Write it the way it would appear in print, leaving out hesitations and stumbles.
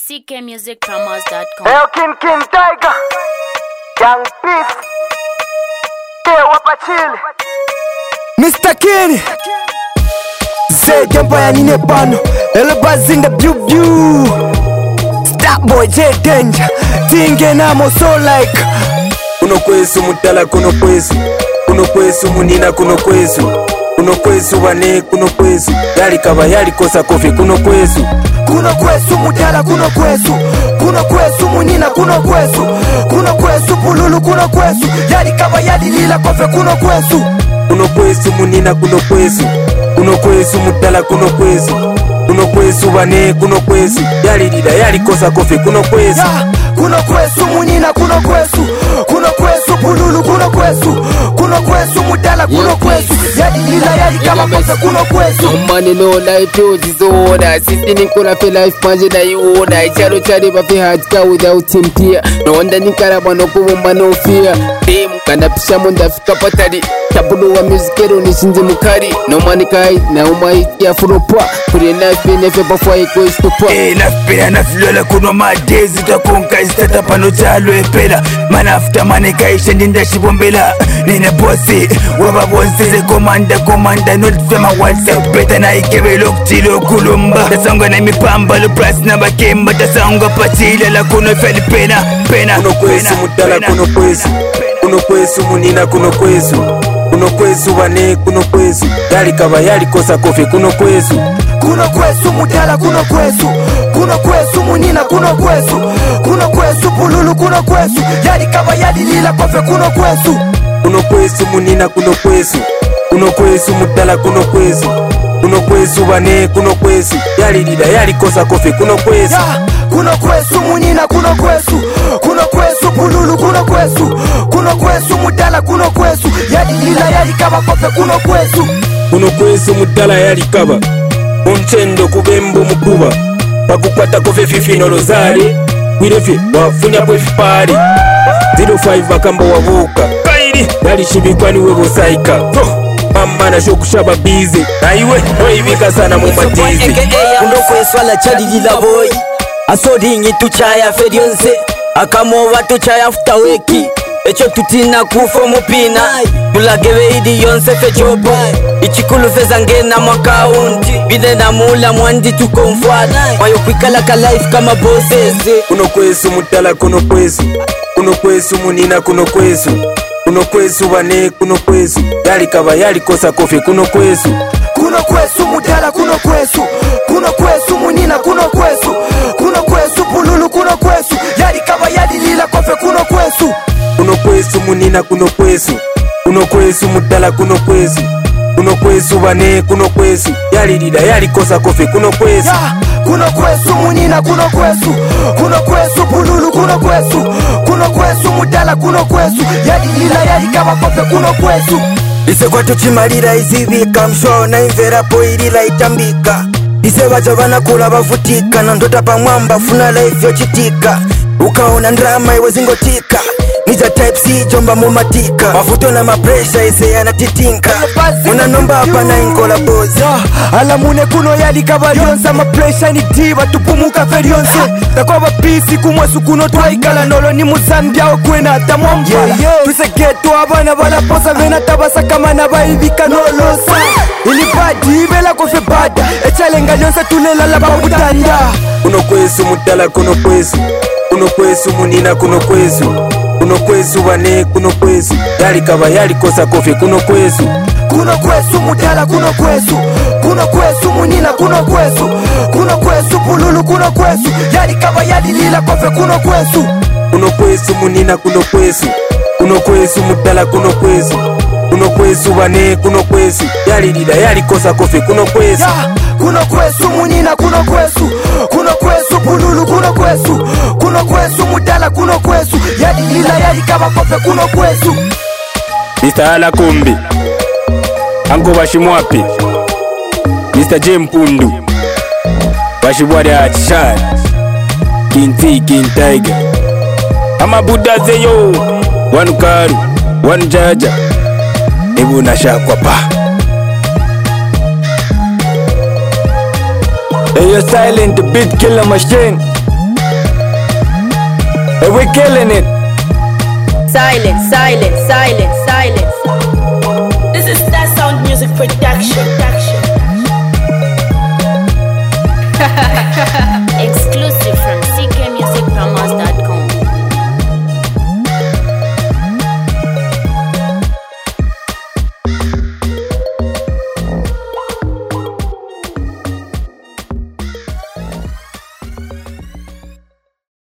ckmusicpromos.com. Hey, King Tiger, Young Peace, Wapachili, Mr. King, Zedemba ya nine bano, Elbazinga Biu Starboy J Danger, Tinge namo so like. Kuno kwesu mutala kuno kwesu munina kuno kwesu wane kuno kwesu yali kaba yali kosa kofi kuno kwesu mutala kuno kwesu munina kuno kwesu pululu kuno kwesu yali kaba yali lila kofe kuno kwesu munina kuno kwesu mutala kuno kwesu wane kuno kwesu yali lila yali kosa kofi kuno kwesu munina kuno kwesu pululu kuno kwesu mutala kuno kwesu yali lila yali kaba kofe kuno kwesu. Money no life yo disorder. Sister Nicola for life manje na yona. Icharo chari bafi hatika without him tear. No wonder nikaraba no kuwumba no fear. Dem kana pisha munda fika patari. Tabulu wa musicero nishinze mukari. No money kai na umaiti ya furopa. Kuri life nefe bafwa iko istopa. Nafpira naflola kuno madezi takunka istata pano chalo epela. Man after man kaisha ndinda shibombela. Nina bossy waba bossy ze komanda not fema WhatsApp beta na ikebe lokchilo kulumba. Tasonga na mipamba lo price na bakemba. Tasonga pachila la kuno feli pena. Kuno kwesu mutala kuno kwesu munina kuno kwesu wane kuno kwesu yali kaba yali kosa kofi kuno kwesu mutala kuno kwesu munina kuno kwesu pululu kuno kwesu yali kaba yali lila kofe kuno kwesu munina kuno kwesu mutala kuno kwesu wane kuno kwesu yali lila yali kosa kofi kuno kwesu munina kuno kwesu pululu kuno kwesu mutala kuno kwesu yali lila yali kaba kofe kuno kwesu mutala yali kaba Unchendo kubembo mukuba pakukwata kofe fifino lozari wirefe wafunya kwe fipari 05 bakamba wavuka kairi yali shibikwani webo saika mama na shokushaba bize na iwe noibika sana mumatizi Kuno kwesu ala chali lila boy Asodingi tuchaya ferionse Akamo watu chaya futaweki Echo tutina kufo mupina Tulagebe idi yonse fechopo Ichikulu feza ngena makaundi Bide na mula mwandi tukomfuata Mayo kwikala ka life kama bosses Kuno kwesu mutala kuno kwesu munina kuno kwesu wane kuno kwesu yali kaba yali kosa kofi kuno kwesu mutala kuno kwesu munina kuno kwesu pululu kuno kwesu yali kaba yali lila kofe kuno kwesu munina kuno kwesu mutala kuno kwesu wane kuno kwesu yali lila yali kosa kofi kuno kwesu munina kuno kwesu pululu kuno kwesu mutala kuno kwesu yali lila yali kaba kofe kuno kwesu. Ise kwa tuchimalira izivika mshona imvera po ilila itambika. Ise wacha wanakula bavutika na ndota pa mwamba funa life yochitika. Ukaona ndrama iwe zingotika Nija type C jomba mumatika Mafuto na mapresha ise yanatitinka Muna nomba hapa na inkola bozi Alamune kuno yali kabalionsa mapresha ni diva tupumuka ferionse Takoba pisi kumwesu kuno twaikala nolo ni muzambia okwena hata mwambala Tuse geto abana bala posa vena tabasa kama na baibika nolosa Ili badi ibela kofe bada Echalenga nyonsa tulela la babutanda Kuno kwesu mutala kuno kwesu munina kuno kwesu wane kuno kwesu yali kaba yali kosa kofi kuno kwesu mutala kuno kwesu munina kuno kwesu pululu kuno kwesu yali kaba yali lila kofe kuno kwesu munina kuno kwesu mutala kuno kwesu wane kuno kwesu yali lila yali kosa kofi kuno kwesu munina kuno kwesu pululu kuno kwesu mutala kuno kwesu yali lila yali kaba kofe kuno kwesu. Mr. Alakumbi Anko Bashimwapi Mr. J Mpundu Bashibwari Achishari King Tiger Amabuda zeyo Wanu Karu Wanu Jaja Ebu nashakwa pa Hey, you're silent, the beat killer machine and we're killing it. Silence, silence, silence, silence.